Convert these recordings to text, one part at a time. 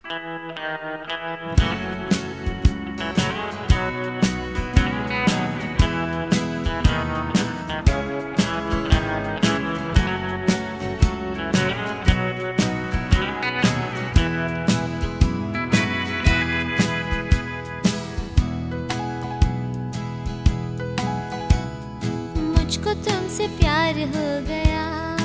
मुझको तुमसे प्यार हो गया,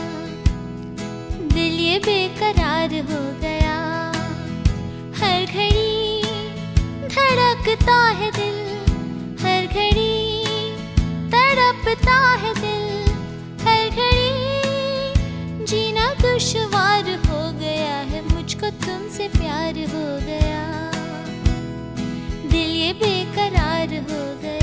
दिल ये बेकरार हो गया। हर घड़ी धड़कता है दिल, हर घड़ी तड़पता है दिल। हर घड़ी जीना दुश्वार हो गया है, मुझको तुमसे प्यार हो गया, दिल ये बेकरार हो गया।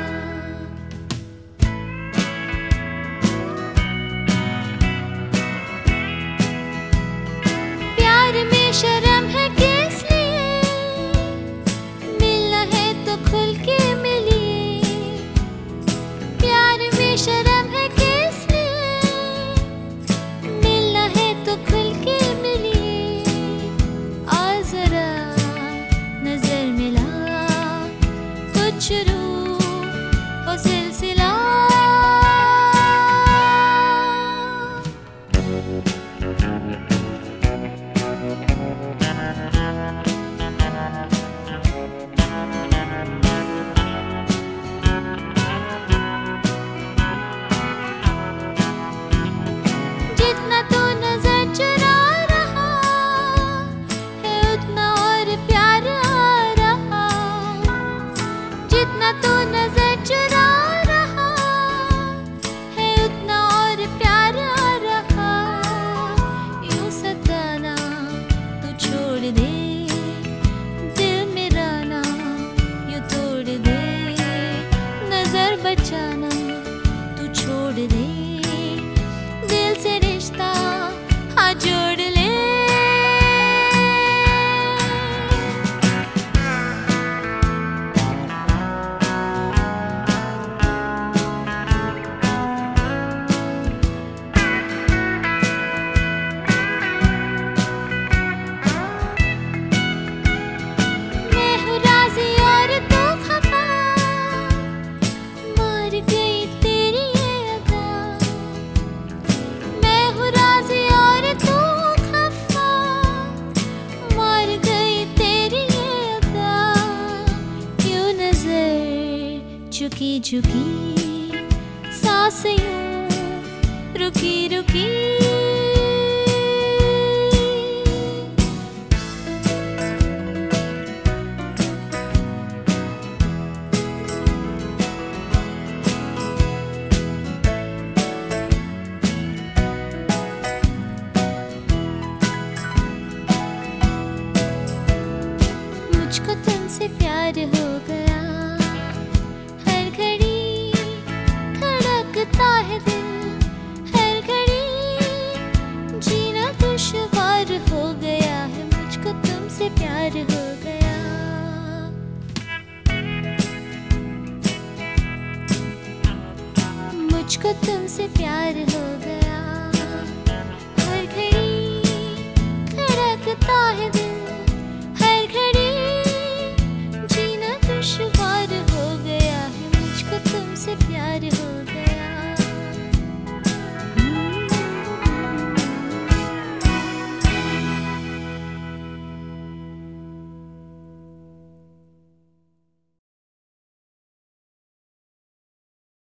शर्म है किस लिए, मिलना है तो खुल के मिलिए। प्यार में शर्म है किस लिए, मिलना है तो खुल के मिलिए। आ जरा नजर मिला, कुछ रूह और सिलसिला। जितना तू नजर चुरा रहा है, उतना और प्यार आ रहा। जितना तू नजर चुरा रहा है, उतना और प्यार आ रहा। यूं सताना तू छोड़ दे, दिल मेरा ना यूं तोड़ दे। नजर बचाना तू छोड़ दे, दिल से रिश्ता हाँ जोड़ ले। मैं हूँ राज़ी और तू खफा, मर गई तेरी ये अदा। मैं हूँ राज़ी और तू खफा, मर गई तेरी ये अदा। क्यों नजर झुकी झुकी, सांस यूं रुकी रुकी। मुझको तुमसे प्यार हो गया, हर घड़ी धड़कता है दिल। हर घड़ी जीना दुश्वार हो गया है, मुझको तुमसे प्यार हो गया। मुझको तुमसे प्यार हो गया।